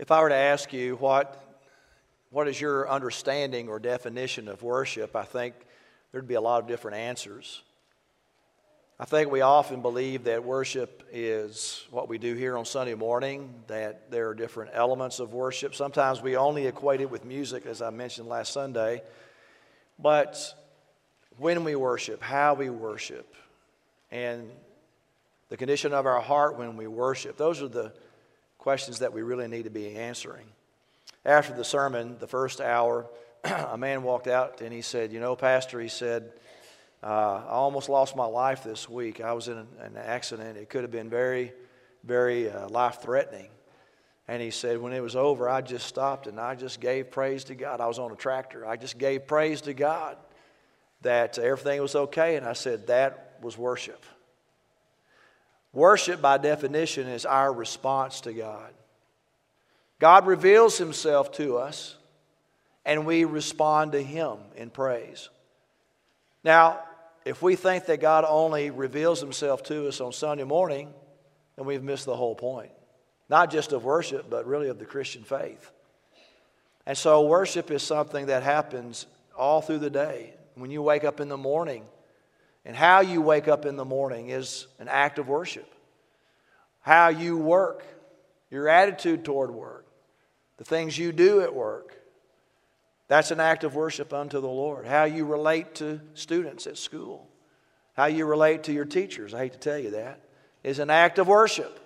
If I were to ask you what is your understanding or definition of worship, I think there'd be a lot of different answers. I think we often believe that worship is what we do here on Sunday morning, that there are different elements of worship. Sometimes we only equate it with music, as I mentioned last Sunday. But when we worship, how we worship, and the condition of our heart when we worship, those are the questions that we really need to be answering. After the sermon, the first hour, a man walked out and he said, Pastor, he said, I almost lost my life this week. I was in an accident. It could have been very, very life-threatening. And he said, when it was over, I just stopped and I just gave praise to God. I was on a tractor. I just gave praise to God that everything was okay. And I said, that was worship. Worship, by definition, is our response to God. God reveals Himself to us, and we respond to Him in praise. Now, if we think that God only reveals Himself to us on Sunday morning, then we've missed the whole point. Not just of worship, but really of the Christian faith. And so worship is something that happens all through the day. When you wake up in the morning, and how you wake up in the morning is an act of worship. How you work, your attitude toward work, the things you do at work, that's an act of worship unto the Lord. How you relate to students at school, how you relate to your teachers, I hate to tell you that, is an act of worship.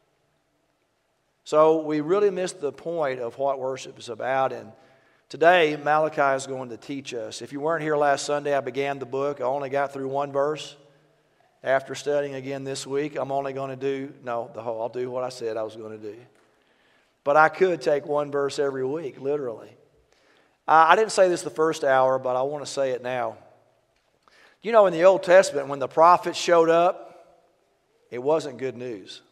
So we really missed the point of what worship is about. And today, Malachi is going to teach us. If you weren't here last Sunday, I began the book. I only got through one verse. After studying again this week, I'm only going to do, I'll do what I said I was going to do. But I could take one verse every week, literally. I didn't say this the first hour, but I want to say it now. In the Old Testament, when the prophets showed up, it wasn't good news.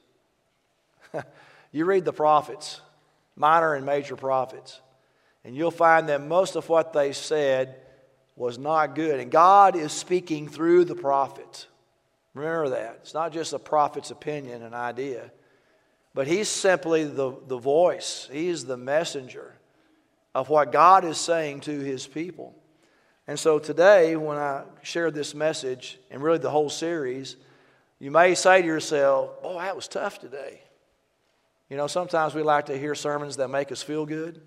You read the prophets, minor and major prophets, and you'll find that most of what they said was not good. And God is speaking through the prophets. Remember that. It's not just a prophet's opinion, an idea, but he's simply the voice. He's the messenger of what God is saying to His people. And so today, when I share this message, and really the whole series, you may say to yourself, boy, that was tough today. Sometimes we like to hear sermons that make us feel good.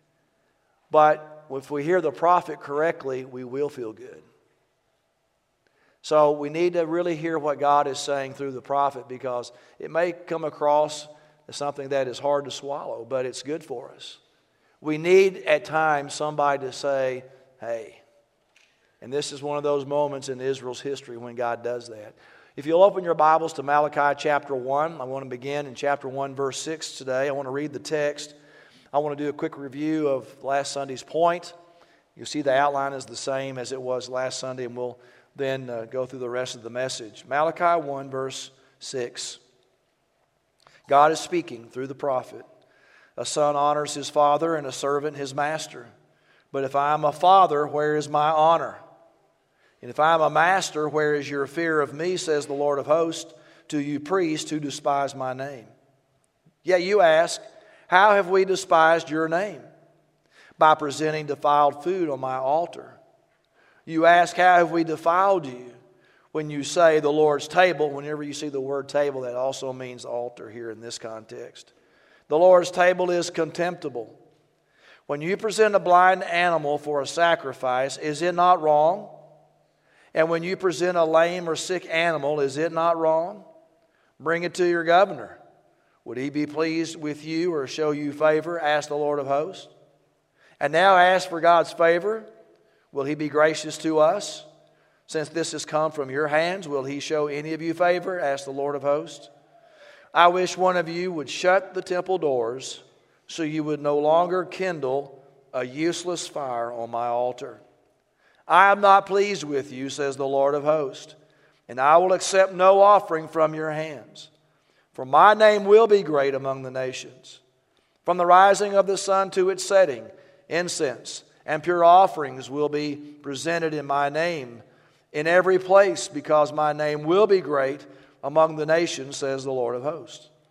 But if we hear the prophet correctly, we will feel good. So we need to really hear what God is saying through the prophet, because it may come across as something that is hard to swallow, but it's good for us. We need at times somebody to say, hey. And this is one of those moments in Israel's history when God does that. If you'll open your Bibles to Malachi chapter 1, I want to begin in chapter 1, verse 6 today. I want to read the text. I want to do a quick review of last Sunday's point. You'll see the outline is the same as it was last Sunday, and we'll then go through the rest of the message. Malachi 1, verse 6. God is speaking through the prophet. A son honors his father, and a servant his master. But if I am a father, where is my honor? And if I am a master, where is your fear of me, says the Lord of hosts, to you priests who despise my name? Yet you ask, how have we despised your name? By presenting defiled food on my altar. You ask, how have we defiled you? When you say the Lord's table, whenever you see the word table, that also means altar here in this context. The Lord's table is contemptible. When you present a blind animal for a sacrifice, is it not wrong? And when you present a lame or sick animal, is it not wrong? Bring it to your governor. Would he be pleased with you or show you favor? Ask the Lord of hosts. And now ask for God's favor. Will He be gracious to us? Since this has come from your hands, will He show any of you favor? Ask the Lord of hosts. I wish one of you would shut the temple doors, so you would no longer kindle a useless fire on my altar. I am not pleased with you, says the Lord of hosts, and I will accept no offering from your hands. For my name will be great among the nations. From the rising of the sun to its setting, incense and pure offerings will be presented in my name in every place, because my name will be great among the nations, says the Lord of hosts.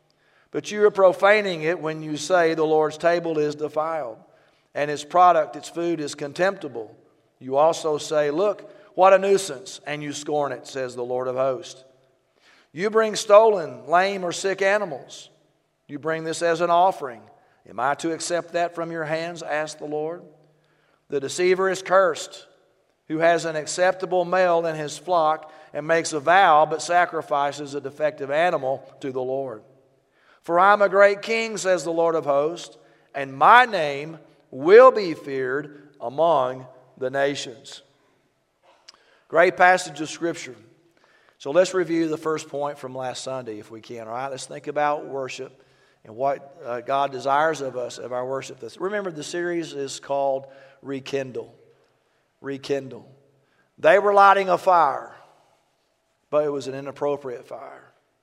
But you are profaning it when you say the Lord's table is defiled, and its product, its food, is contemptible. You also say, look, what a nuisance, and you scorn it, says the Lord of hosts. You bring stolen, lame, or sick animals. You bring this as an offering. Am I to accept that from your hands? Asked the Lord. The deceiver is cursed, who has an acceptable male in his flock and makes a vow but sacrifices a defective animal to the Lord. For I am a great king, says the Lord of hosts, and my name will be feared among the nations. Great passage of Scripture. So let's review the first point from last Sunday if we can. All right, let's think about worship and what God desires of us, of our worship. Remember, the series is called Rekindle. Rekindle. They were lighting a fire, but it was an inappropriate fire.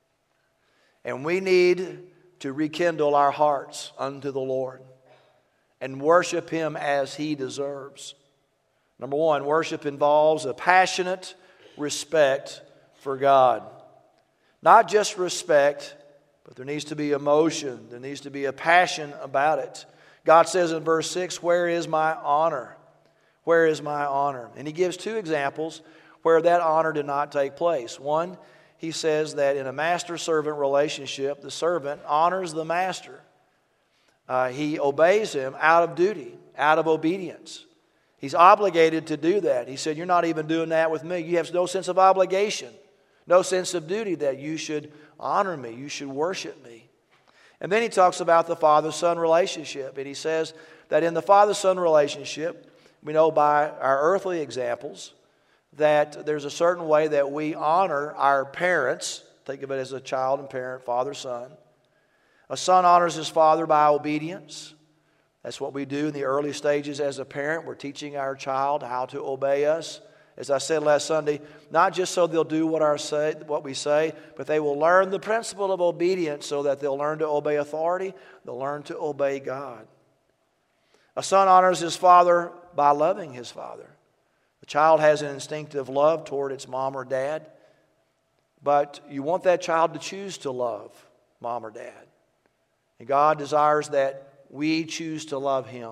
And we need to rekindle our hearts unto the Lord and worship Him as He deserves. Number one, worship involves a passionate respect for God. Not just respect, but there needs to be emotion. There needs to be a passion about it. God says in verse 6, where is my honor? Where is my honor? And He gives two examples where that honor did not take place. One, He says that in a master-servant relationship, the servant honors the master. He obeys him out of duty, out of obedience. He's obligated to do that. He said, you're not even doing that with me. You have no sense of obligation, no sense of duty that you should honor me, you should worship me. And then He talks about the father-son relationship. And He says that in the father-son relationship, we know by our earthly examples that there's a certain way that we honor our parents. Think of it as a child and parent, father, son. A son honors his father by obedience. That's what we do in the early stages as a parent. We're teaching our child how to obey us. As I said last Sunday, not just so they'll do what we say, but they will learn the principle of obedience so that they'll learn to obey authority. They'll learn to obey God. A son honors his father by loving his father. The child has an instinctive love toward its mom or dad, but you want that child to choose to love mom or dad. And God desires that we choose to love Him.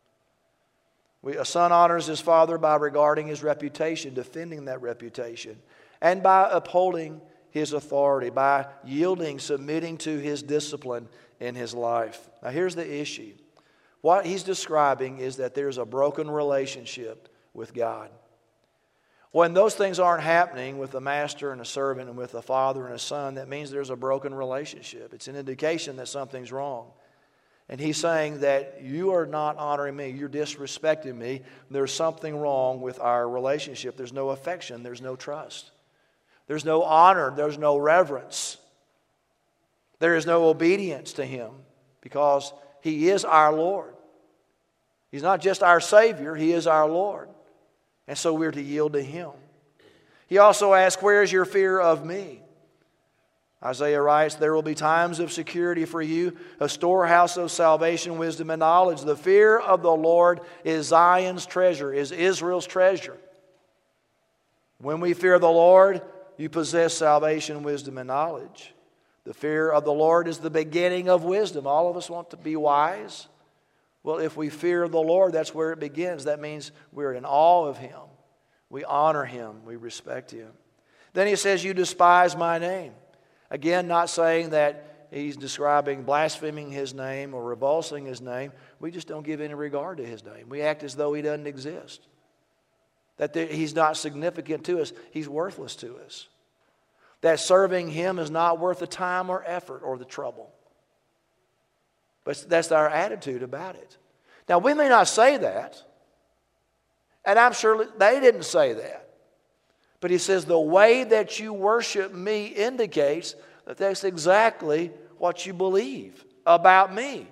A son honors his father by regarding his reputation, defending that reputation, and by upholding his authority, by yielding, submitting to his discipline in his life. Now here's the issue. What he's describing is that there's a broken relationship with God. When those things aren't happening with a master and a servant and with a father and a son, that means there's a broken relationship. It's an indication that something's wrong. And he's saying that you are not honoring me, you're disrespecting me. There's something wrong with our relationship. There's no affection, there's no trust. There's no honor, there's no reverence. There is no obedience to Him because He is our Lord. He's not just our Savior, He is our Lord. And so we're to yield to Him. He also asks, where is your fear of me? Isaiah writes, there will be times of security for you, a storehouse of salvation, wisdom, and knowledge. The fear of the Lord is Zion's treasure, is Israel's treasure. When we fear the Lord, you possess salvation, wisdom, and knowledge. The fear of the Lord is the beginning of wisdom. All of us want to be wise. Well, if we fear the Lord, that's where it begins. That means we're in awe of Him. We honor Him. We respect Him. Then He says, you despise my name. Again, not saying that He's describing blaspheming His name or revulsing His name. We just don't give any regard to His name. We act as though He doesn't exist. That He's not significant to us. He's worthless to us. That serving Him is not worth the time or effort or the trouble. But that's our attitude about it. Now, we may not say that. And I'm sure they didn't say that. But He says, the way that you worship me indicates that that's exactly what you believe about me.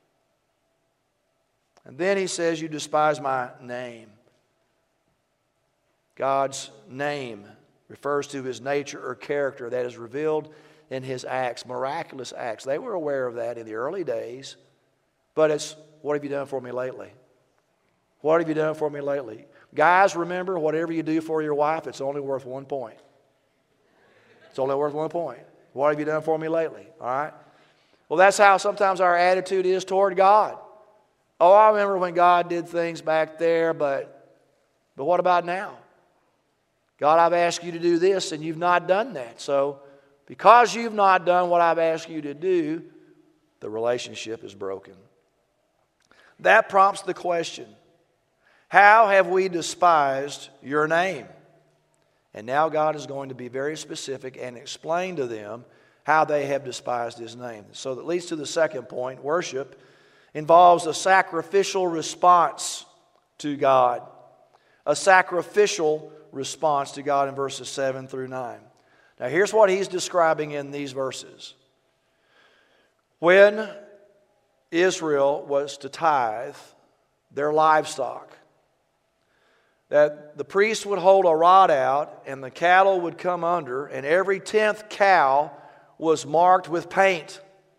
And then He says, you despise my name. God's name refers to His nature or character that is revealed in His acts, miraculous acts. They were aware of that in the early days. But it's, what have you done for me lately? What have you done for me lately? Guys, remember, whatever you do for your wife, it's only worth 1 point. It's only worth 1 point. What have you done for me lately? All right? Well, that's how sometimes our attitude is toward God. Oh, I remember when God did things back there, but what about now? God, I've asked you to do this and you've not done that. So because you've not done what I've asked you to do, the relationship is broken. That prompts the question, how have we despised your name? And now God is going to be very specific and explain to them how they have despised his name. So that leads to the second point. Worship involves a sacrificial response to God. A sacrificial response to God in verses 7 through 9. Now here's what he's describing in these verses. When Israel was to tithe their livestock, that the priest would hold a rod out and the cattle would come under, and every 10th cow was marked with paint.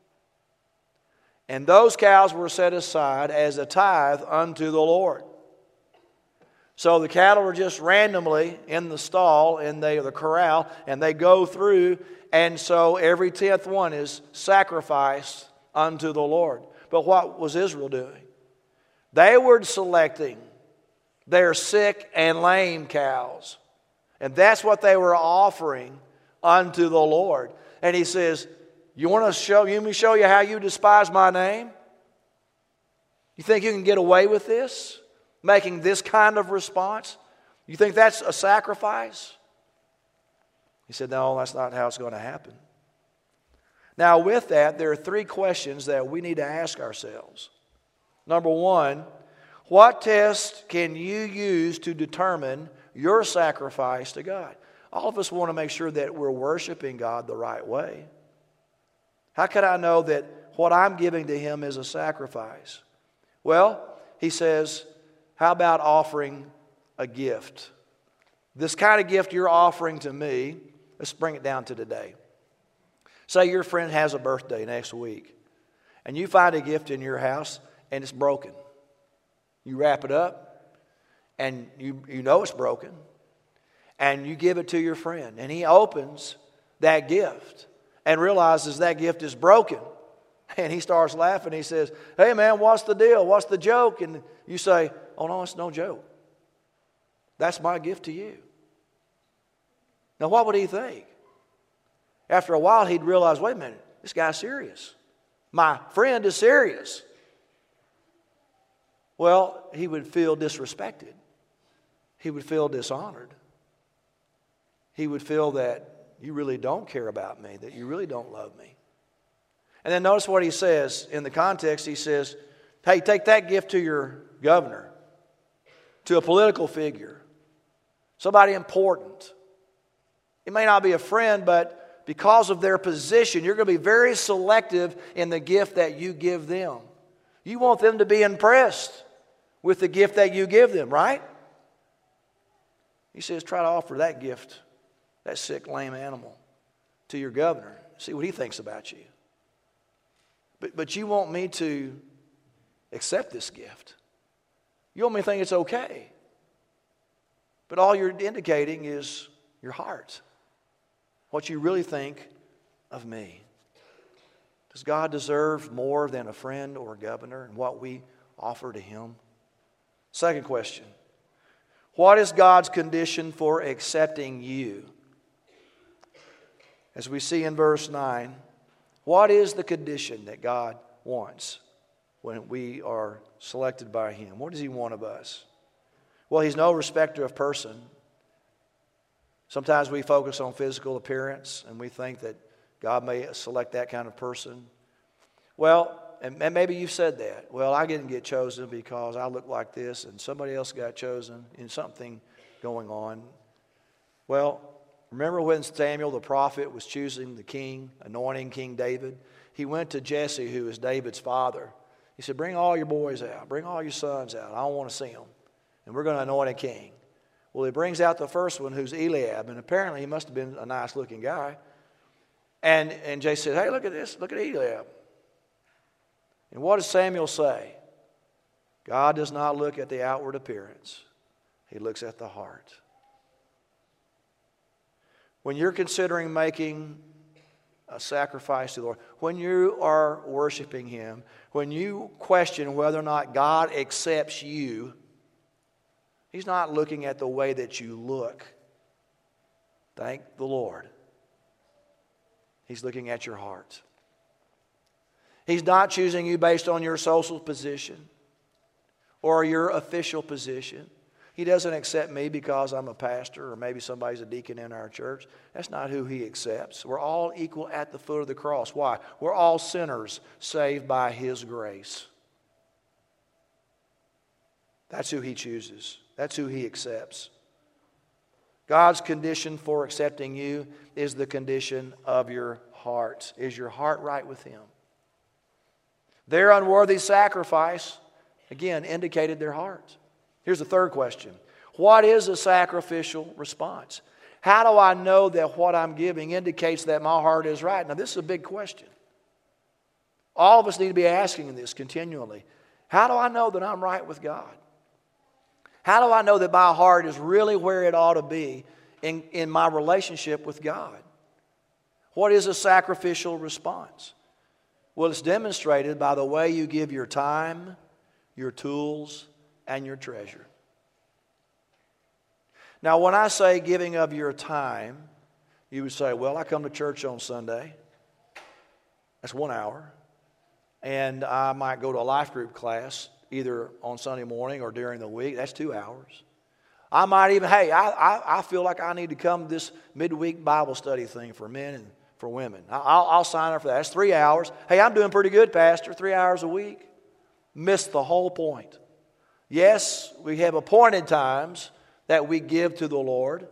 And those cows were set aside as a tithe unto the Lord. So the cattle were just randomly in the stall, in the corral, and they go through, and so every 10th one is sacrificed unto the Lord. But what was Israel doing? They were selecting their sick and lame cows. And that's what they were offering unto the Lord. And he says, you want me to show you how you despise my name? You think you can get away with this? Making this kind of response? You think that's a sacrifice? He said, no, that's not how it's going to happen. Now with that, there are three questions that we need to ask ourselves. Number one, what test can you use to determine your sacrifice to God? All of us want to make sure that we're worshiping God the right way. How can I know that what I'm giving to Him is a sacrifice? Well, he says, how about offering a gift? This kind of gift you're offering to me, let's bring it down to today. Say your friend has a birthday next week, and you find a gift in your house, and it's broken. You wrap it up, and you know it's broken, and you give it to your friend, and he opens that gift and realizes that gift is broken. And he starts laughing. He says, hey man, what's the deal? What's the joke? And you say, oh no, it's no joke. That's my gift to you. Now what would he think? After a while he'd realize, wait a minute, this guy's serious. My friend is serious. Well, he would feel disrespected. He would feel dishonored. He would feel that you really don't care about me, that you really don't love me. And then notice what he says in the context. He says, hey, take that gift to your governor, to a political figure, somebody important. It may not be a friend, but because of their position, you're going to be very selective in the gift that you give them. You want them to be impressed with the gift that you give them, right? He says, try to offer that gift, that sick, lame animal, to your governor. See what he thinks about you. But you want me to accept this gift. You want me to think it's okay. But all you're indicating is your heart. What you really think of me. Does God deserve more than a friend or a governor and what we offer to Him? Second question. What is God's condition for accepting you? As we see in verse 9, what is the condition that God wants when we are selected by Him? What does He want of us? Well, He's no respecter of person. Sometimes we focus on physical appearance and we think that God may select that kind of person. Well, and maybe you've said that. Well, I didn't get chosen because I look like this and somebody else got chosen in something going on. Well, remember when Samuel the prophet was choosing the king, anointing King David? He went to Jesse, who is David's father. He said, bring all your boys out. Bring all your sons out. I don't want to see them. And we're going to anoint a king. Well, he brings out the first one, who's Eliab. And apparently he must have been a nice-looking guy. And Jesse said, hey, look at this. Look at Eliab. And what does Samuel say? God does not look at the outward appearance. He looks at the heart. When you're considering making a sacrifice to the Lord, when you are worshiping Him, when you question whether or not God accepts you, He's not looking at the way that you look. Thank the Lord. He's looking at your heart. He's not choosing you based on your social position or your official position. He doesn't accept me because I'm a pastor or maybe somebody's a deacon in our church. That's not who He accepts. We're all equal at the foot of the cross. Why? We're all sinners saved by His grace. That's who He chooses. That's who He accepts. God's condition for accepting you is the condition of your heart. Is your heart right with Him? Their unworthy sacrifice, again, indicated their heart. Here's the third question. What is a sacrificial response? How do I know that what I'm giving indicates that my heart is right? Now, this is a big question. All of us need to be asking this continually. How do I know that I'm right with God? How do I know that my heart is really where it ought to be in my relationship with God? What is a sacrificial response? Well, it's demonstrated by the way you give your time, your tools, and your treasure. Now, when I say giving of your time, you would say, well, I come to church on Sunday. That's 1 hour. And I might go to a life group class either on Sunday morning or during the week. That's 2 hours. I might even, I feel like I need to come to this midweek Bible study thing for men and for women. I'll sign up for that. That's 3 hours. Hey, I'm doing pretty good, Pastor. 3 hours a week. Missed the whole point. Yes, we have appointed times that we give to the Lord.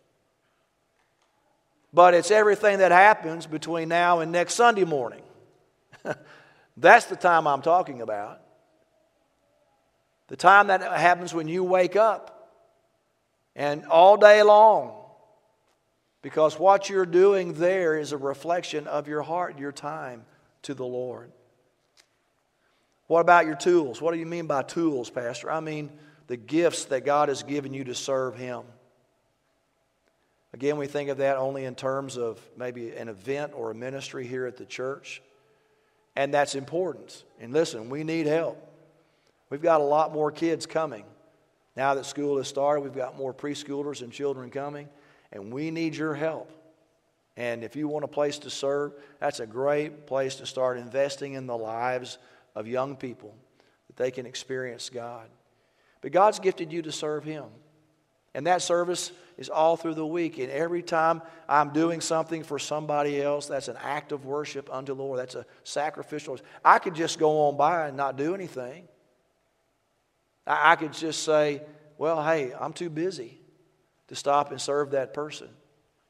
But it's everything that happens between now and next Sunday morning. That's the time I'm talking about. The time that happens when you wake up and all day long. Because what you're doing there is a reflection of your heart, your time to the Lord. What about your tools? What do you mean by tools, Pastor? I mean the gifts that God has given you to serve Him. Again, we think of that only in terms of maybe an event or a ministry here at the church. And that's important. And listen, we need help. We've got a lot more kids coming. Now that school has started, we've got more preschoolers and children coming. And we need your help. And if you want a place to serve, that's a great place to start investing in the lives of young people, that they can experience God. But God's gifted you to serve Him. And that service is all through the week. And every time I'm doing something for somebody else, that's an act of worship unto the Lord. That's a sacrificial. I could just go on by and not do anything. I could just say, well, hey, I'm too busy to stop and serve that person.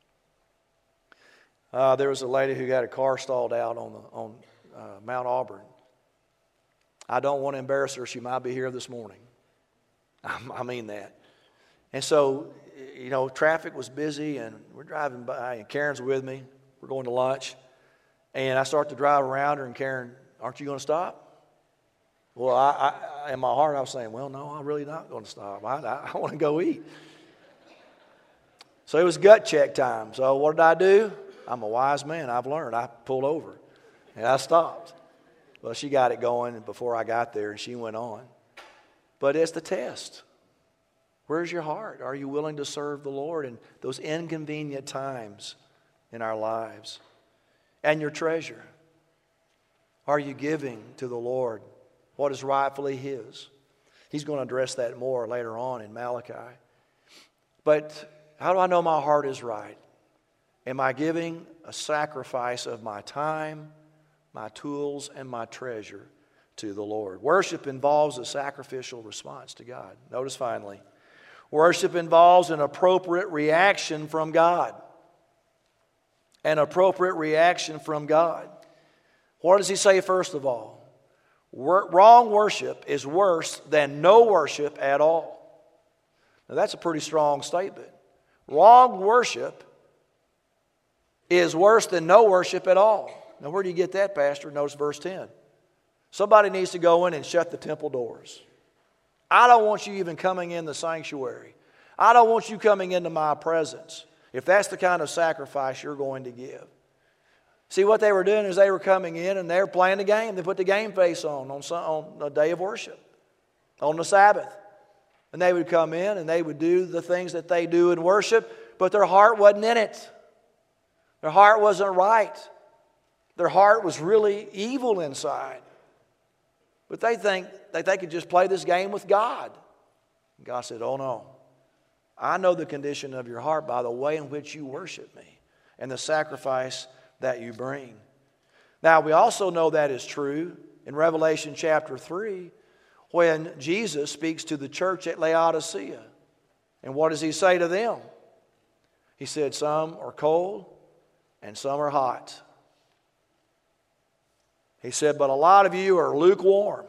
There was a lady who got a car stalled out on Mount Auburn. I don't want to embarrass her. She might be here this morning. I mean that. And so, traffic was busy, and we're driving by, and Karen's with me. We're going to lunch. And I start to drive around her, and Karen, aren't you going to stop? Well, I in my heart, I was saying, well, no, I'm really not going to stop. I want to go eat. So it was gut check time. So what did I do? I'm a wise man. I've learned. I pulled over, and I stopped. Well, she got it going before I got there, and she went on. But it's the test. Where's your heart? Are you willing to serve the Lord in those inconvenient times in our lives? And your treasure. Are you giving to the Lord what is rightfully His? He's going to address that more later on in Malachi. But how do I know my heart is right? Am I giving a sacrifice of my time, my tools, and my treasure to the Lord? Worship involves a sacrificial response to God. Notice finally, worship involves an appropriate reaction from God. An appropriate reaction from God. What does He say first of all? Wrong worship is worse than no worship at all. Now that's a pretty strong statement. Wrong worship is worse than no worship at all. Now where do you get that, Pastor? Notice verse 10. Somebody needs to go in and shut the temple doors. I don't want you even coming in the sanctuary. I don't want you coming into my presence. If that's the kind of sacrifice you're going to give. See, what they were doing is they were coming in and they were playing the game. They put the game face on the day of worship, on the Sabbath. And they would come in and they would do the things that they do in worship, but their heart wasn't in it. Their heart wasn't right. Their heart was really evil inside. But they think that they could just play this game with God. And God said, oh no. I know the condition of your heart by the way in which you worship me and the sacrifice that you bring. Now, we also know that is true in Revelation chapter 3 when Jesus speaks to the church at Laodicea. And what does he say to them? He said, some are cold and some are hot. He said, but a lot of you are lukewarm.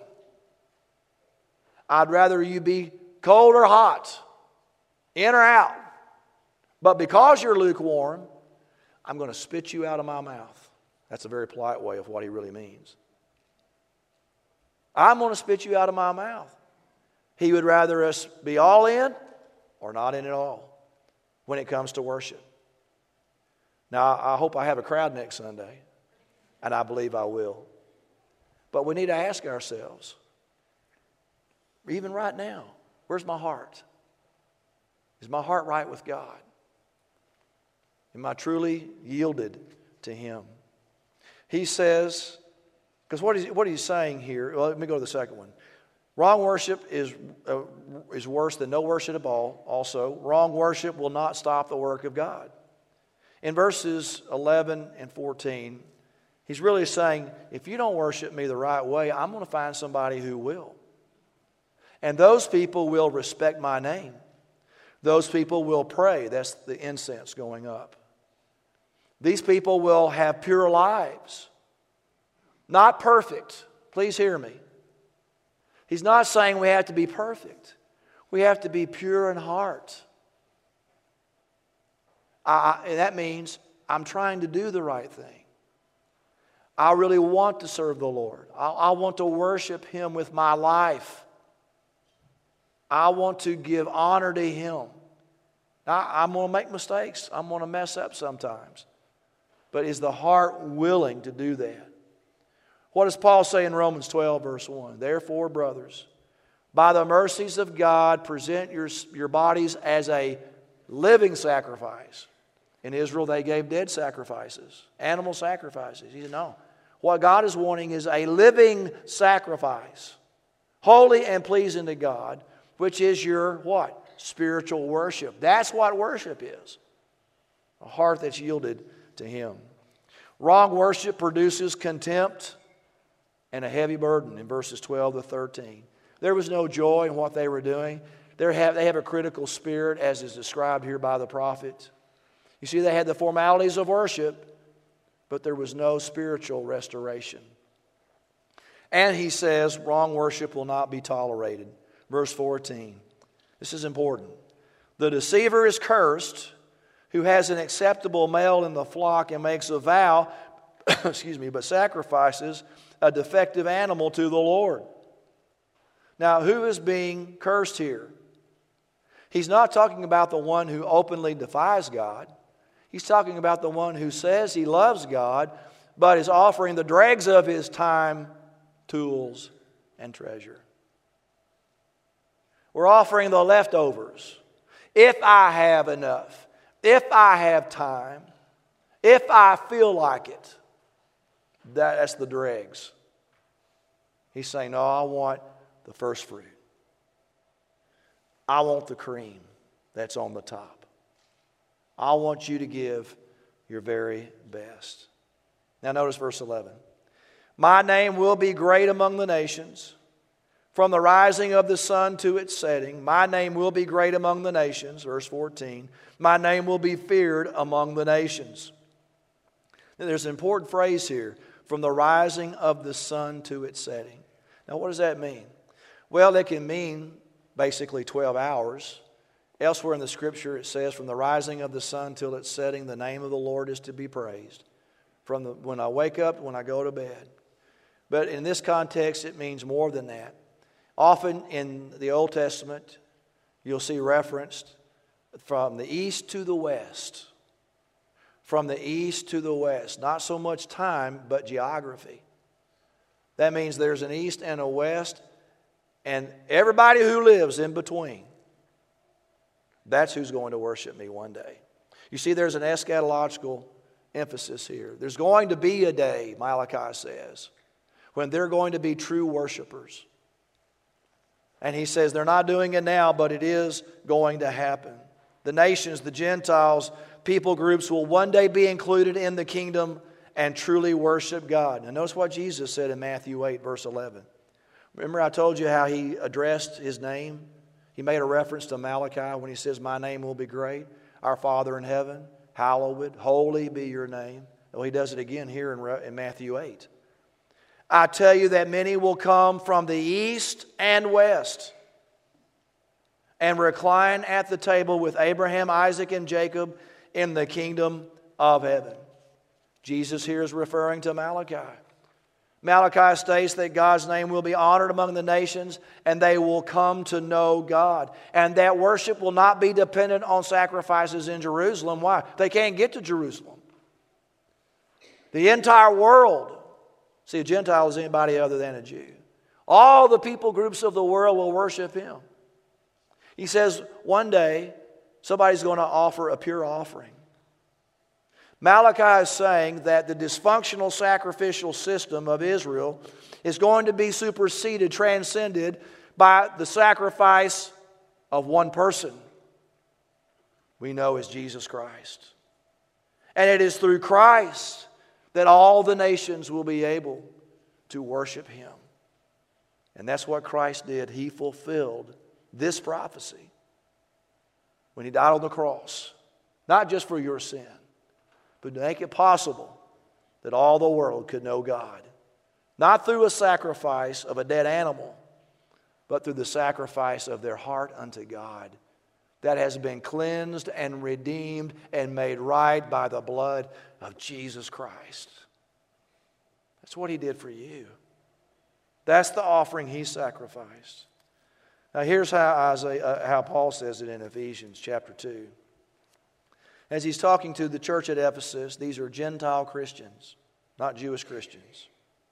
I'd rather you be cold or hot, in or out. But because you're lukewarm, I'm going to spit you out of my mouth. That's a very polite way of what he really means. I'm going to spit you out of my mouth. He would rather us be all in or not in at all when it comes to worship. Now, I hope I have a crowd next Sunday, and I believe I will. But we need to ask ourselves, even right now, where's my heart? Is my heart right with God? Am I truly yielded to Him? He says, because what he's saying here, well, let me go to the second one. Wrong worship is worse than no worship at all. Also, wrong worship will not stop the work of God. In verses 11 and 14, he's really saying, if you don't worship me the right way, I'm going to find somebody who will. And those people will respect my name. Those people will pray. That's the incense going up. These people will have pure lives. Not perfect. Please hear me. He's not saying we have to be perfect. We have to be pure in heart. And that means I'm trying to do the right thing. I really want to serve the Lord. I want to worship Him with my life. I want to give honor to Him. Now, I'm going to make mistakes. I'm going to mess up sometimes. But is the heart willing to do that? What does Paul say in Romans 12, verse 1? Therefore, brothers, by the mercies of God, present your bodies as a living sacrifice. In Israel, they gave dead sacrifices, animal sacrifices. He said, no. What God is wanting is a living sacrifice, holy and pleasing to God, which is your what? Spiritual worship. That's what worship is. A heart that's yielded to Him. Wrong worship produces contempt and a heavy burden in verses 12 to 13. There was no joy in what they were doing. They have a critical spirit, as is described here by the prophet. You see, they had the formalities of worship, but there was no spiritual restoration. And he says, wrong worship will not be tolerated. Verse 14. This is important. The deceiver is cursed, who has an acceptable male in the flock and makes a vow, but sacrifices a defective animal to the Lord. Now, who is being cursed here? He's not talking about the one who openly defies God. He's talking about the one who says he loves God, but is offering the dregs of his time, tools, and treasure. We're offering the leftovers. If I have enough, if I have time, if I feel like it, that's the dregs. He's saying, no, I want the first fruit. I want the cream that's on the top. I want you to give your very best. Now notice verse 11. My name will be great among the nations. From the rising of the sun to its setting, my name will be great among the nations. Verse 14. My name will be feared among the nations. Now, there's an important phrase here. From the rising of the sun to its setting. Now, what does that mean? Well, it can mean basically 12 hours. Elsewhere in the Scripture it says, from the rising of the sun till its setting, the name of the Lord is to be praised. When I wake up, when I go to bed. But in this context, it means more than that. Often in the Old Testament, you'll see referenced from the east to the west, from the east to the west. Not so much time, but geography. That means there's an east and a west, and everybody who lives in between, that's who's going to worship me one day. You see, there's an eschatological emphasis here. There's going to be a day, Malachi says, when they're going to be true worshipers. And he says they're not doing it now, but it is going to happen. The nations, the Gentiles, people groups will one day be included in the kingdom and truly worship God. Now notice what Jesus said in Matthew 8, verse 11. Remember I told you how he addressed his name? He made a reference to Malachi when he says, my name will be great. Our Father in heaven, hallowed, holy be your name. Well, he does it again here in Matthew 8. I tell you that many will come from the east and west and recline at the table with Abraham, Isaac, and Jacob in the kingdom of heaven. Jesus here is referring to Malachi. Malachi states that God's name will be honored among the nations and they will come to know God. And that worship will not be dependent on sacrifices in Jerusalem. Why? They can't get to Jerusalem. The entire world, see, a Gentile is anybody other than a Jew. All the people groups of the world will worship him. He says one day somebody's going to offer a pure offering. Malachi is saying that the dysfunctional sacrificial system of Israel is going to be superseded, transcended by the sacrifice of one person we know as Jesus Christ. And it is through Christ that all the nations will be able to worship him. And that's what Christ did. He fulfilled this prophecy when he died on the cross, not just for your sin, but to make it possible that all the world could know God. Not through a sacrifice of a dead animal, but through the sacrifice of their heart unto God that has been cleansed and redeemed and made right by the blood of Jesus Christ. That's what he did for you. That's the offering he sacrificed. Now here's how Paul says it in Ephesians chapter 2. As he's talking to the church at Ephesus, these are Gentile Christians, not Jewish Christians.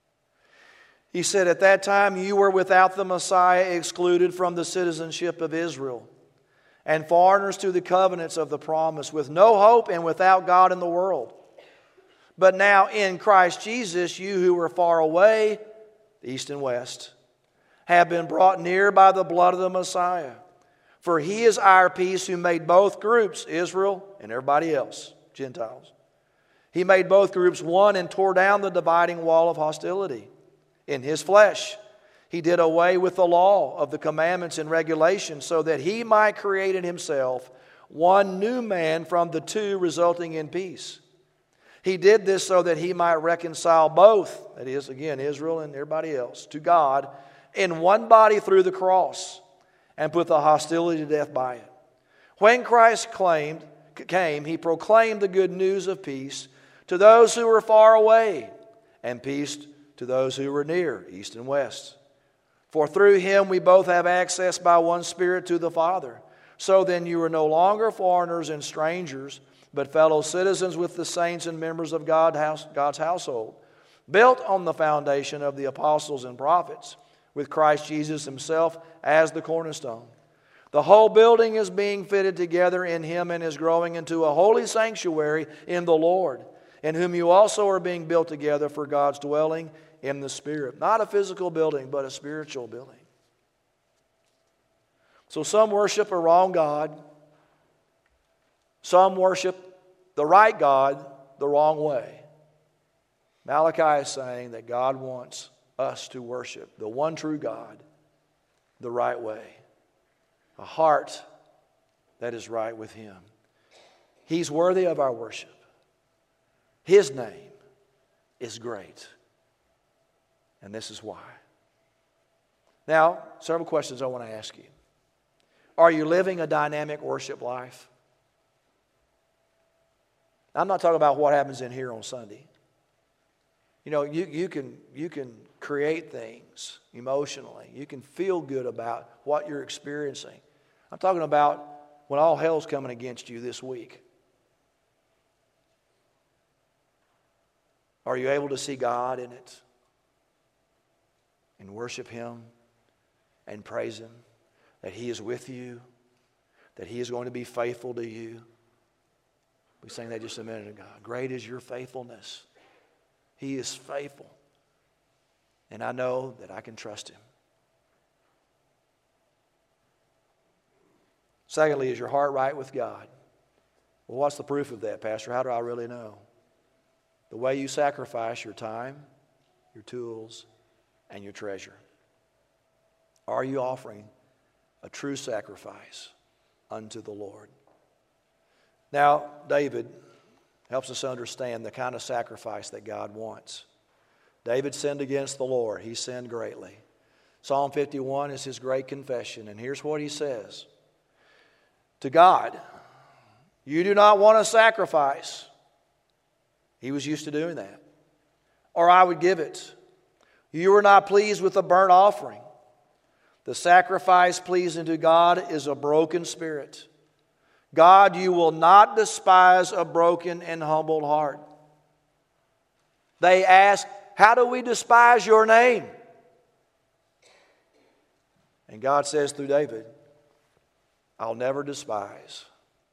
He said, at that time you were without the Messiah, excluded from the citizenship of Israel, and foreigners to the covenants of the promise, with no hope and without God in the world. But now in Christ Jesus, you who were far away, east and west, have been brought near by the blood of the Messiah. For he is our peace, who made both groups, Israel and everybody else, Gentiles. He made both groups one and tore down the dividing wall of hostility. In his flesh, he did away with the law of the commandments and regulations, so that he might create in himself one new man from the two, resulting in peace. He did this so that he might reconcile both, that is, again, Israel and everybody else, to God in one body through the cross, and put the hostility to death by it. When Christ came, he proclaimed the good news of peace to those who were far away, and peace to those who were near, east and west. For through him we both have access by one Spirit to the Father. So then you are no longer foreigners and strangers, but fellow citizens with the saints and members of God's household, built on the foundation of the apostles and prophets, with Christ Jesus himself as the cornerstone. The whole building is being fitted together in him and is growing into a holy sanctuary in the Lord, in whom you also are being built together for God's dwelling in the Spirit. Not a physical building, but a spiritual building. So some worship a wrong God. Some worship the right God the wrong way. Malachi is saying that God wants us to worship the one true God the right way. A heart that is right with him. He's worthy of our worship. His name is great. And this is why. Now, several questions I want to ask you. Are you living a dynamic worship life? I'm not talking about what happens in here on Sunday. You know, you can create things emotionally. You can feel good about what you're experiencing. I'm talking about when all hell's coming against you this week. Are you able to see God in it and worship Him and praise Him, that He is with you, that He is going to be faithful to you? We sang that just a minute ago. Great is your faithfulness. He is faithful. And I know that I can trust Him. Secondly, is your heart right with God? Well, what's the proof of that, Pastor? How do I really know? The way you sacrifice your time, your tools, and your treasure. Are you offering a true sacrifice unto the Lord? Now, David helps us understand the kind of sacrifice that God wants. David sinned against the Lord. He sinned greatly. Psalm 51 is his great confession, and here's what he says. To God, you do not want a sacrifice. He was used to doing that. Or I would give it. You are not pleased with a burnt offering. The sacrifice pleasing to God is a broken spirit. God, you will not despise a broken and humbled heart. They ask, how do we despise your name? And God says through David, I'll never despise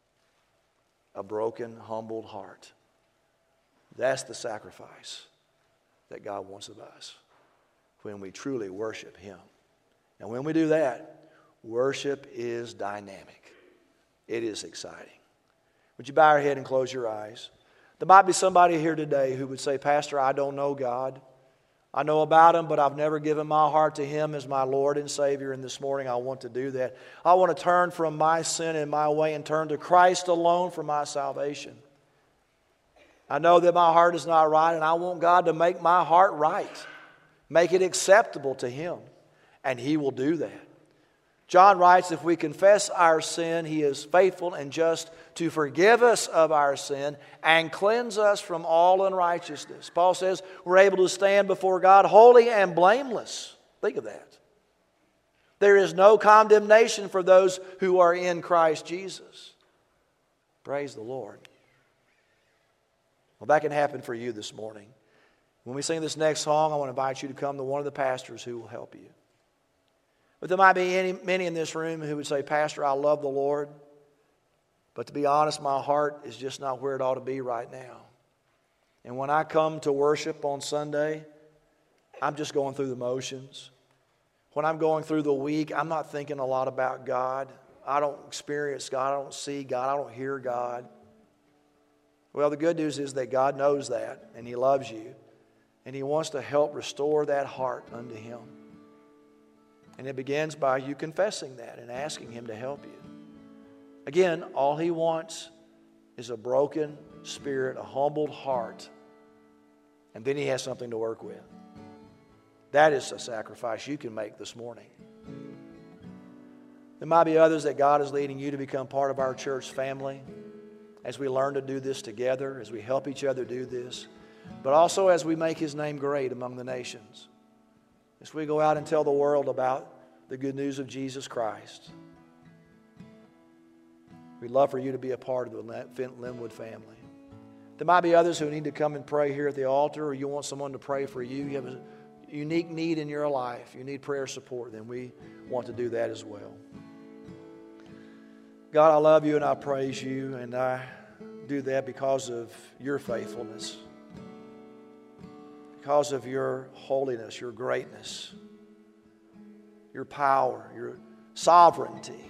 a broken, humbled heart. That's the sacrifice that God wants of us when we truly worship Him. And when we do that, worship is dynamic. It is exciting. Would you bow your head and close your eyes? There might be somebody here today who would say, Pastor, I don't know God. I know about Him, but I've never given my heart to Him as my Lord and Savior, and this morning I want to do that. I want to turn from my sin and my way and turn to Christ alone for my salvation. I know that my heart is not right, and I want God to make my heart right, make it acceptable to Him, and He will do that. John writes, if we confess our sin, He is faithful and just to forgive us of our sin and cleanse us from all unrighteousness. Paul says we're able to stand before God holy and blameless. Think of that. There is no condemnation for those who are in Christ Jesus. Praise the Lord. Well, that can happen for you this morning. When we sing this next song, I want to invite you to come to one of the pastors who will help you. But there might be many in this room who would say, Pastor, I love the Lord, but to be honest, my heart is just not where it ought to be right now. And when I come to worship on Sunday, I'm just going through the motions. When I'm going through the week, I'm not thinking a lot about God. I don't experience God. I don't see God. I don't hear God. Well, the good news is that God knows that, and He loves you, and He wants to help restore that heart unto Him. And it begins by you confessing that and asking Him to help you. Again, all He wants is a broken spirit, a humbled heart. And then He has something to work with. That is a sacrifice you can make this morning. There might be others that God is leading you to become part of our church family as we learn to do this together, as we help each other do this, but also as we make His name great among the nations. As we go out and tell the world about the good news of Jesus Christ. We'd love for you to be a part of the Linwood family. There might be others who need to come and pray here at the altar, or you want someone to pray for you. You have a unique need in your life. You need prayer support. Then we want to do that as well. God, I love you and I praise you, and I do that because of your faithfulness. Because of your holiness, your greatness, your power, your sovereignty.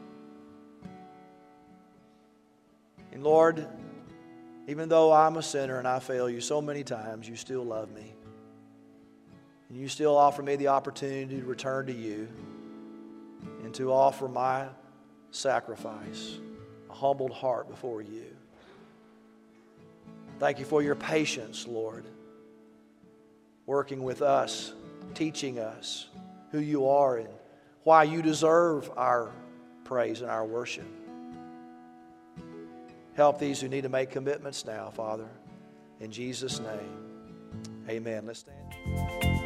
And Lord, even though I'm a sinner and I fail you so many times, you still love me. And you still offer me the opportunity to return to you and to offer my sacrifice, a humbled heart before you. Thank you for your patience, Lord, working with us, teaching us who you are and why you deserve our praise and our worship. Help these who need to make commitments now, Father. In Jesus' name, amen. Let's stand.